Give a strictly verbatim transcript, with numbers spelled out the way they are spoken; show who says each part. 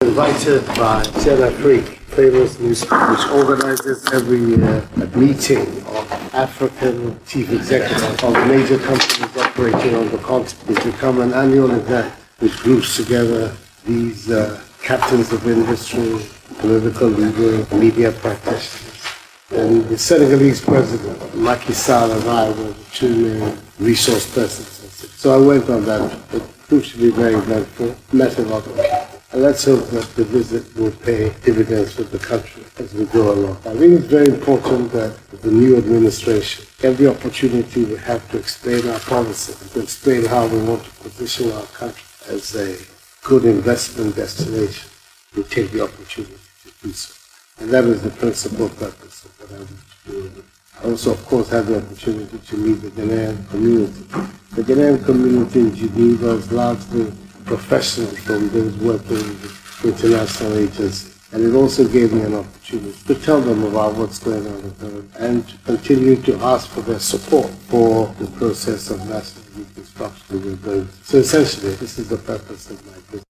Speaker 1: invited by Sen Afrique, famous newspaper, which organizes every year a meeting of African chief executives of major companies operating on the continent. It's become an annual event which groups together these uh, captains of industry, political leaders, media practitioners. And the Senegalese president, Macky Sall, and I were the two main resource persons. So I went on that. It proved to be very eventful, met a lot of people. And let's hope that the visit will pay dividends for the country as we go along. I think it's very important that the new administration, every opportunity we have to explain our policy, to explain how we want to position our country as a good investment destination, we take the opportunity to do so. And that is the principal purpose of what I want to do. I also, of course, had the opportunity to meet the Ghanaian community. The Ghanaian community in Geneva is largely professionals from those working with international agencies. And it also gave me an opportunity to tell them about what's going on with them and to continue to ask for their support for the process of national reconstruction we're going through. So essentially, this is the purpose of my visit.